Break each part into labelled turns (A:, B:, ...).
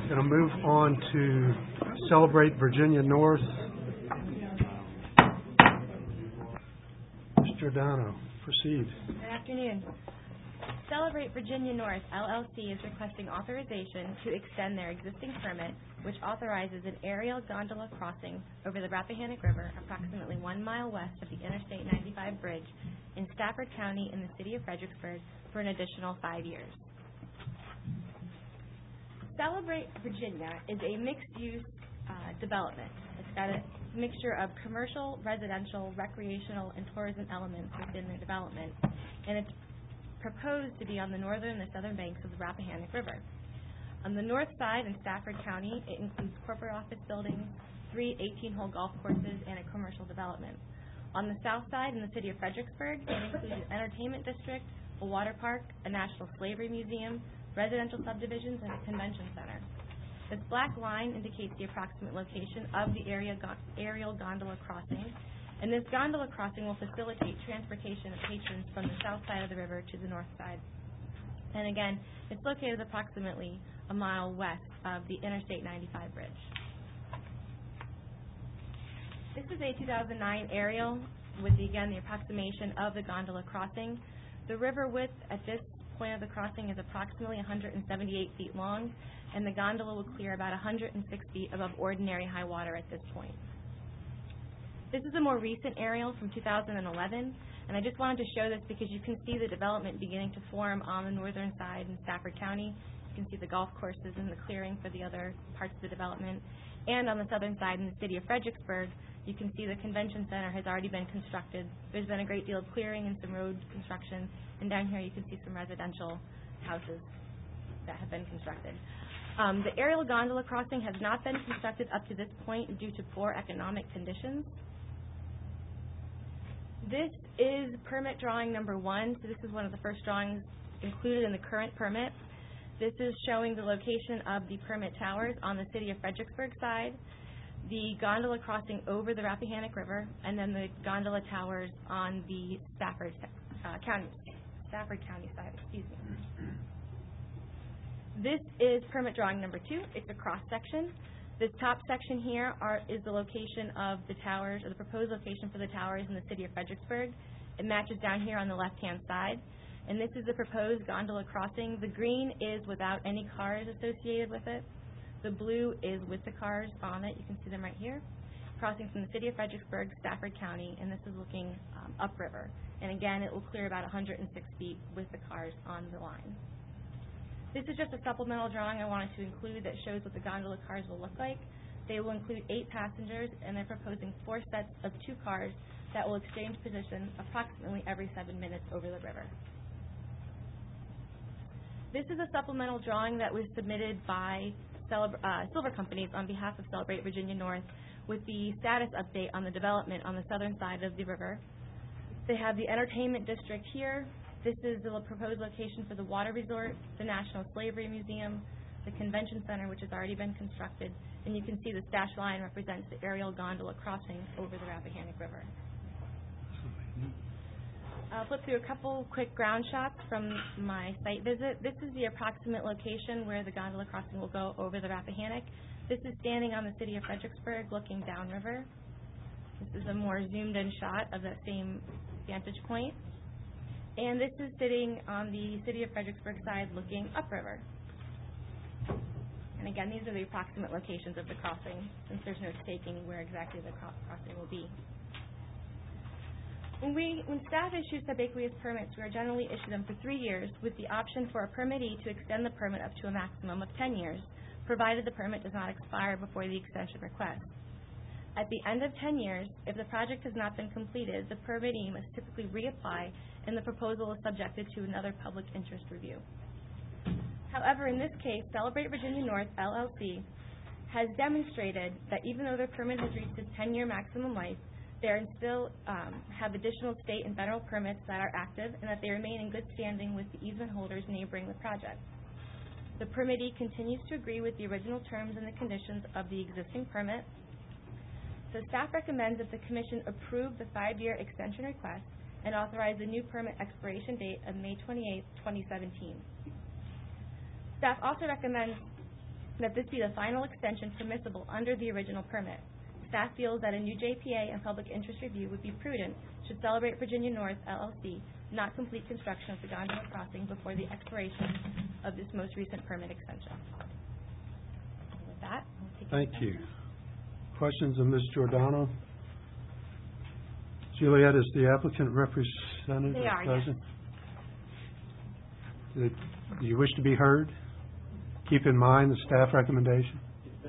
A: Going to move on to Celebrate Virginia North. Ms. Giordano, proceed.
B: Good afternoon. Celebrate Virginia North, LLC is requesting authorization to extend their existing permit, which authorizes an aerial gondola crossing over the Rappahannock River approximately 1 mile west of the Interstate 95 bridge in Stafford County in the city of Fredericksburg for an additional 5 years. Celebrate Virginia is a mixed-use development. It's got a mixture of commercial, residential, recreational, and tourism elements within the development, and it's proposed to be on the northern and southern banks of the Rappahannock River. On the north side in Stafford County, it includes corporate office buildings, 3 18-hole golf courses, and a commercial development. On the south side in the city of Fredericksburg, it includes an entertainment district, a water park, a National Slavery Museum, residential subdivisions, and a convention center. This black line indicates the approximate location of the aerial gondola crossing, and this gondola crossing will facilitate transportation of patrons from the south side of the river to the north side. And again, it's located approximately 1 mile west of the Interstate 95 bridge. This is a 2009 aerial with, the approximation of the gondola crossing. The river width at this point of the crossing is approximately 178 feet long, and the gondola will clear about 106 feet above ordinary high water at this point. This is a more recent aerial from 2011, and I just wanted to show this because you can see the development beginning to form on the northern side in Stafford County. You can see the golf courses and the clearing for the other parts of the development. And on the southern side in the city of Fredericksburg, you can see the convention center has already been constructed. There's been a great deal of clearing and some road construction, and down here you can see some residential houses that have been constructed. The aerial gondola crossing has not been constructed up to this point due to poor economic conditions. This is permit drawing number 1, so this is one of the first drawings included in the current permit. This is showing the location of the permit towers on the city of Fredericksburg side, the gondola crossing over the Rappahannock River, and then the gondola towers on the Stafford County side. This is permit drawing number 2. It's a cross section. This top section here is the location of the towers, or the proposed location for the towers in the city of Fredericksburg. It matches down here on the left-hand side. And this is the proposed gondola crossing. The green is without any cars associated with it. The blue is with the cars on it. You can see them right here. Crossing from the city of Fredericksburg, Stafford County, and this is looking upriver. And again, it will clear about 106 feet with the cars on the line. This is just a supplemental drawing I wanted to include that shows what the gondola cars will look like. They will include 8 passengers, and they're proposing 4 sets of 2 cars that will exchange position approximately every 7 minutes over the river. This is a supplemental drawing that was submitted by Silver Companies on behalf of Celebrate Virginia North with the status update on the development on the southern side of the river. They have the entertainment district here. This is the proposed location for the water resort, the National Slavery Museum, the convention center, which has already been constructed, and you can see the dashed line represents the aerial gondola crossing over the Rappahannock River. I'll flip through a couple quick ground shots from my site visit. This is the approximate location where the gondola crossing will go over the Rappahannock. This is standing on the city of Fredericksburg looking downriver. This is a more zoomed in shot of that same vantage point. And this is sitting on the city of Fredericksburg side looking upriver. And again, these are the approximate locations of the crossing, since there's no staking where exactly the crossing will be. When staff issues subaqueous permits, we are generally issue them for 3 years with the option for a permittee to extend the permit up to a maximum of 10 years, provided the permit does not expire before the extension request. At the end of 10 years, if the project has not been completed, the permittee must typically reapply, and the proposal is subjected to another public interest review. However, in this case, Celebrate Virginia North, LLC, has demonstrated that even though their permit has reached its 10-year maximum life, they still have additional state and federal permits that are active, and that they remain in good standing with the easement holders neighboring the project. The permittee continues to agree with the original terms and the conditions of the existing permit. So staff recommends that the Commission approve the 5-year extension request and authorize the new permit expiration date of May 28, 2017. Staff also recommends that this be the final extension permissible under the original permit. Staff feels that a new JPA and public interest review would be prudent should Celebrate Virginia North, LLC, not complete construction of the gondola crossing before the expiration of this most recent permit extension. With that, I'll take
A: Thank you. Questions of Ms. Giordano? Juliet, is the applicant represented
B: They
A: or
B: are,
A: present? Do you wish to be heard? Keep in mind the staff recommendation.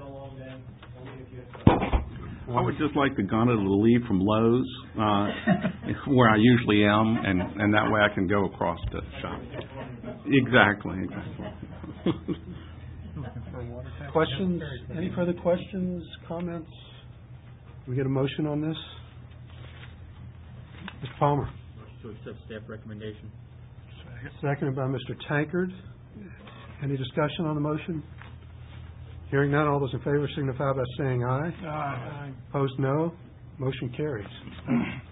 C: I would just like the gondola to leave from Lowe's, where I usually am, and that way I can go across the shop. Exactly.
A: Questions? Any further questions, comments? Can we get a motion on this? Mr. Palmer.
D: Motion to accept staff recommendation.
A: Seconded by Mr. Tankard. Any discussion on the motion? Hearing none, all those in favor signify by saying aye. Aye. Opposed, no. Motion carries.